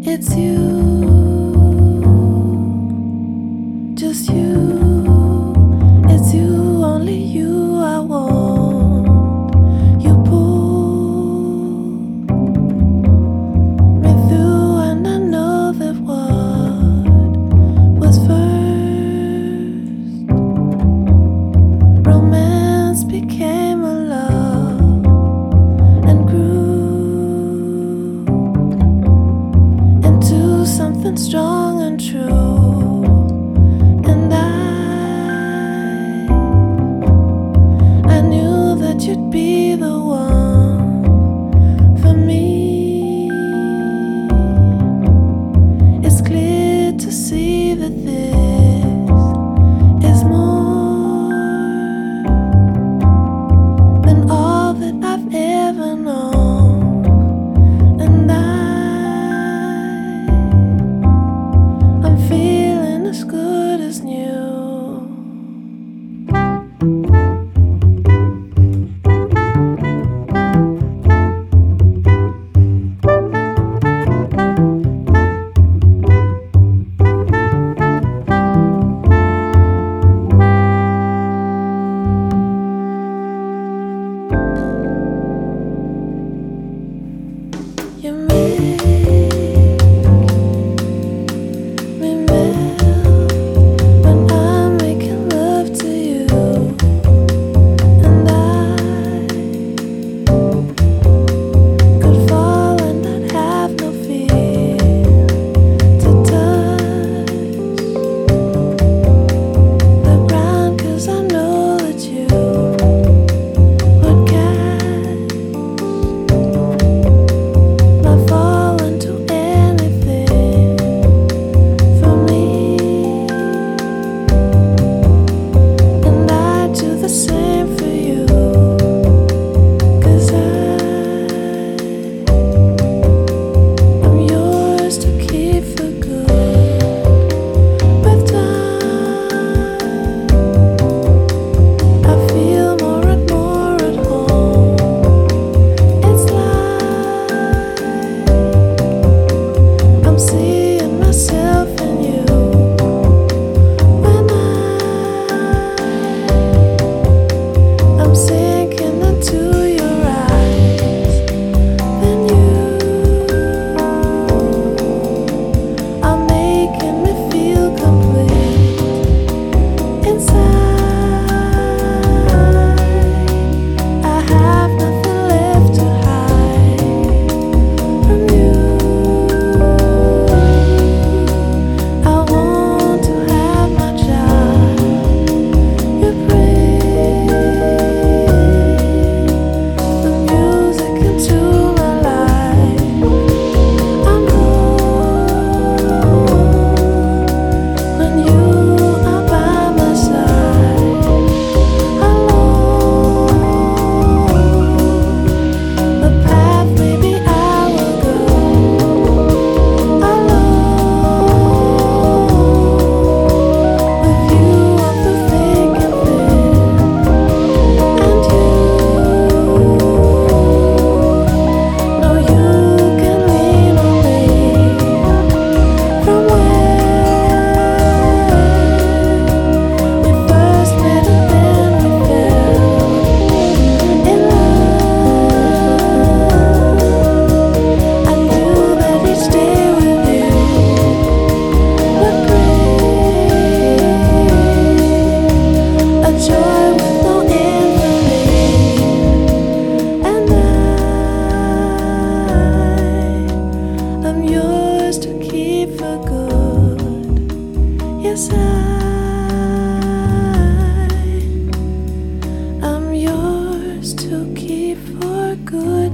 It's you, just you. It's you, only you I want. You pull me through, and I know that what was first romance became a love and grew into something strong and true. And I knew that you'd be the one for me. It's clear to see that this is more than all that I've ever known. And I'm feeling as good as new. You make me melt when I'm making love to you, and I could fall and not have no fear to touch the ground, 'cause I know that you would catch my fall into anything for me. And I do the same for you, 'cause I'm yours to keep for good. With time, I feel more and more at home. It's like I'm seeing myself in you when I'm sinking into your eyes. Then you are making me feel complete inside. I have nothing left to hide from you. I want to have my child. You bring the music into my life. I'm home when you are by my side. Alone, the path maybe I will go alone. With you I'm through thick and thin, and know you can lean on me from where we first met, and then we fell in love. I knew that each day with you would bring a joy with no end for me. And I'm yours to keep for good. Yes, I'm yours to keep for good.